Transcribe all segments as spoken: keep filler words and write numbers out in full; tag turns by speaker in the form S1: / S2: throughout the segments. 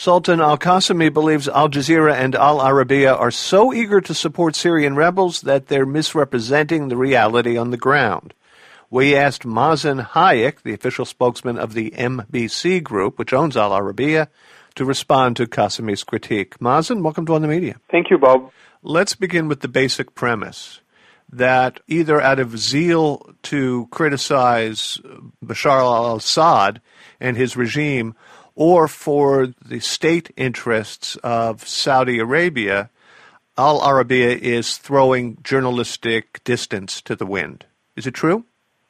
S1: Sultan Al-Qasimi believes Al Jazeera and Al Arabiya are so eager to support Syrian rebels that they're misrepresenting the reality on the ground. We asked Mazen Hayek, the official spokesman of the M B C Group, which owns Al Arabiya, to respond to Qasimi's critique. Mazen, welcome to On the Media.
S2: Thank you, Bob.
S1: Let's begin with the basic premise that either out of zeal to criticize Bashar al-Assad and his regime, or for the state interests of Saudi Arabia, Al Arabiya is throwing journalistic distance to the wind. Is it true?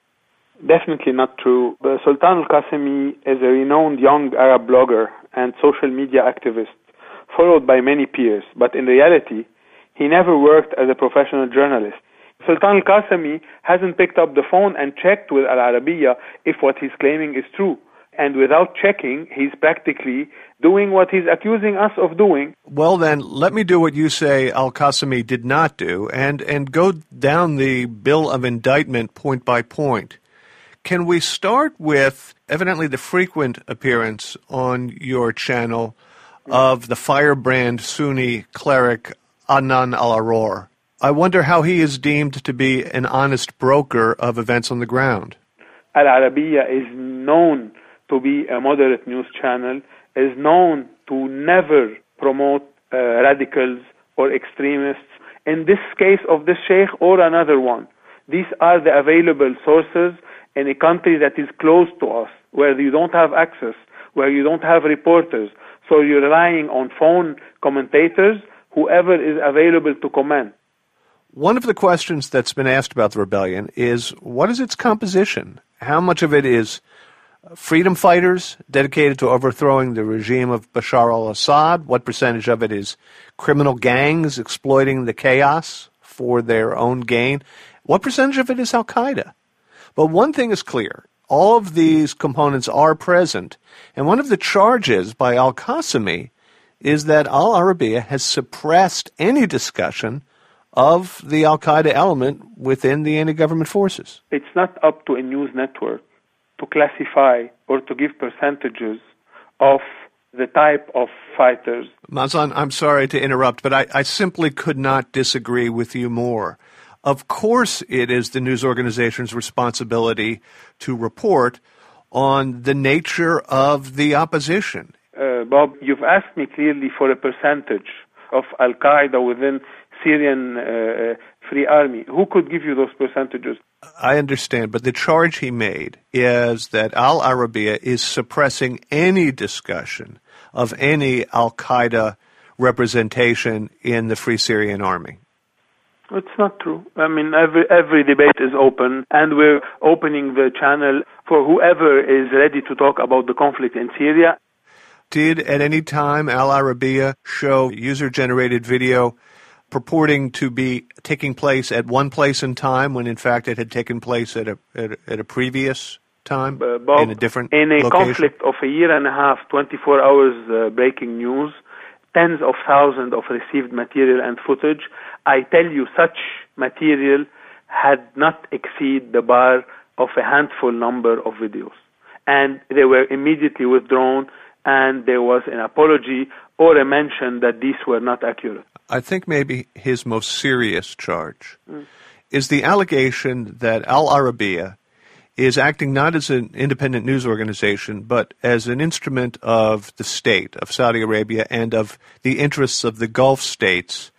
S2: Definitely not true. Uh, Sultan Al-Qasimi is a renowned young Arab blogger and social media activist, followed by many peers, but in reality, he never worked as a professional journalist. Sultan Al-Qasimi hasn't picked up the phone and checked with Al Arabiya if what he's claiming is true. And without checking, he's practically doing what he's accusing us of doing.
S1: Well, then, let me do what you say Al-Qasimi did not do, and, and go down the bill of indictment point by point. Can we start with, evidently, the frequent appearance on your channel of the firebrand Sunni cleric Adnan al-Aror? I wonder how he is deemed to be an honest broker of events on the ground.
S2: Al Arabiya is known to be a moderate news channel, is known to never promote uh, radicals or extremists. In this case of this sheikh or another one, these are the available sources in a country that is close to us, where you don't have access, where you don't have reporters. So you're relying on phone commentators, whoever is available to comment.
S1: One of the questions that's been asked about the rebellion is, what is its composition? How much of it is freedom fighters dedicated to overthrowing the regime of Bashar al-Assad? What percentage of it is criminal gangs exploiting the chaos for their own gain? What percentage of it is Al-Qaeda? But one thing is clear. All of these components are present. And one of the charges by Al-Qasimi is that Al Arabiya has suppressed any discussion of the Al-Qaeda element within the anti-government forces.
S2: It's not up to a news network to classify or to give percentages of the type of fighters.
S1: Mazen, I'm sorry to interrupt, but I, I simply could not disagree with you more. Of course it is the news organization's responsibility to report on the nature of the opposition.
S2: Uh, Bob, you've asked me clearly for a percentage of Al-Qaeda within Syrian uh, Free Army. Who could give you those percentages?
S1: I understand, but the charge he made is that Al Arabiya is suppressing any discussion of any Al-Qaeda representation in the Free Syrian Army.
S2: It's not true. I mean, every every debate is open, and we're opening the channel for whoever is ready to talk about the conflict in Syria.
S1: Did at any time Al Arabiya show user-generated video purporting to be taking place at one place in time when in fact it had taken place at a at a, at a previous time
S2: uh, Bob,
S1: in a different
S2: in a
S1: location?
S2: Conflict of a year and a half, twenty-four hours uh, breaking news, tens of thousands of received material and footage. I tell you, such material had not exceed the bar of a handful number of videos, and they were immediately withdrawn, and there was an apology or a mention that these were not accurate.
S1: I think maybe his most serious charge mm. is the allegation that Al Arabiya is acting not as an independent news organization, but as an instrument of the state, of Saudi Arabia, and of the interests of the Gulf states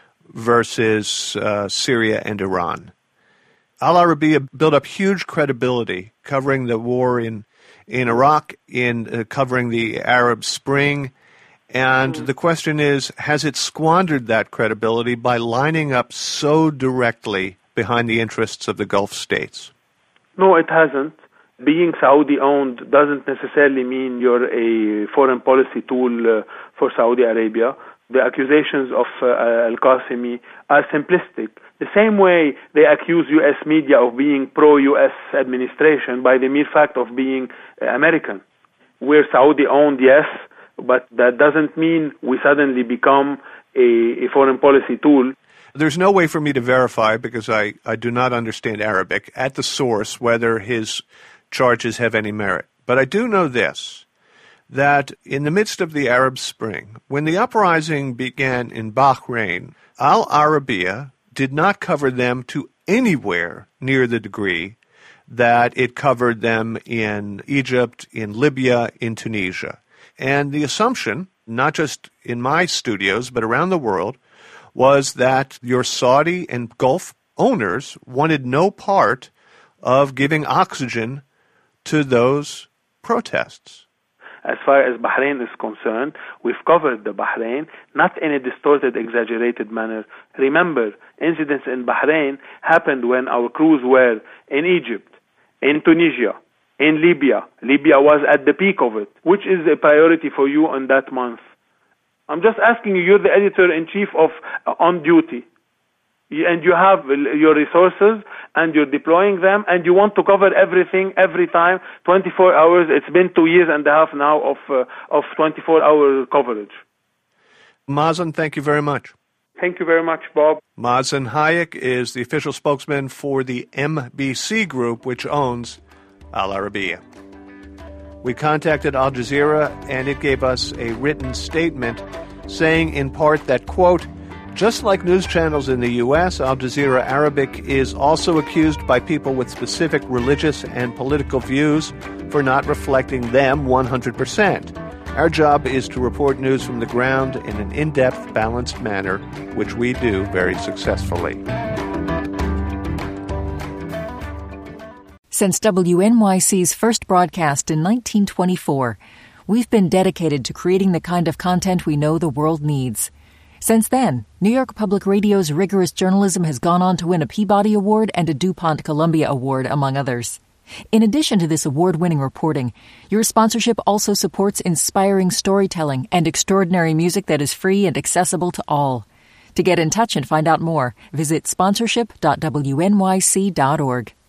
S1: versus uh, Syria and Iran. Al Arabiya built up huge credibility covering the war in, in Iraq, in uh, covering the Arab Spring, and the question is, has it squandered that credibility by lining up so directly behind the interests of the Gulf states?
S2: No, it hasn't. Being Saudi-owned doesn't necessarily mean you're a foreign policy tool uh, for Saudi Arabia. The accusations of uh, Al-Qasimi are simplistic. The same way they accuse U S media of being pro-U S administration by the mere fact of being uh, American. We're Saudi-owned, yes, but that doesn't mean we suddenly become a, a foreign policy tool.
S1: There's no way for me to verify, because I, I do not understand Arabic, at the source whether his charges have any merit. But I do know this, that in the midst of the Arab Spring, when the uprising began in Bahrain, Al Arabiya did not cover them to anywhere near the degree that it covered them in Egypt, in Libya, in Tunisia. And the assumption, not just in my studios, but around the world, was that your Saudi and Gulf owners wanted no part of giving oxygen to those protests.
S2: As far as Bahrain is concerned, we've covered the Bahrain, not in a distorted, exaggerated manner. Remember, incidents in Bahrain happened when our crews were in Egypt, in Tunisia, in Libya. Libya was at the peak of it. Which is a priority for you in that month? I'm just asking you, you're the editor-in-chief of uh, On Duty. And you have your resources, and you're deploying them, and you want to cover everything every time, twenty-four hours. It's been two years and a half now of uh, of twenty-four hour coverage.
S1: Mazen, thank you very much.
S2: Thank you very much, Bob.
S1: Mazen Hayek is the official spokesman for the M B C Group, which owns Al Arabiya. We contacted Al Jazeera, and it gave us a written statement saying in part that, quote, just like news channels in the U S, Al Jazeera Arabic is also accused by people with specific religious and political views for not reflecting them one hundred percent. Our job is to report news from the ground in an in-depth, balanced manner, which we do very successfully.
S3: Since W N Y C's first broadcast in nineteen twenty-four, we've been dedicated to creating the kind of content we know the world needs. Since then, New York Public Radio's rigorous journalism has gone on to win a Peabody Award and a DuPont Columbia Award, among others. In addition to this award-winning reporting, your sponsorship also supports inspiring storytelling and extraordinary music that is free and accessible to all. To get in touch and find out more, visit sponsorship dot w n y c dot org.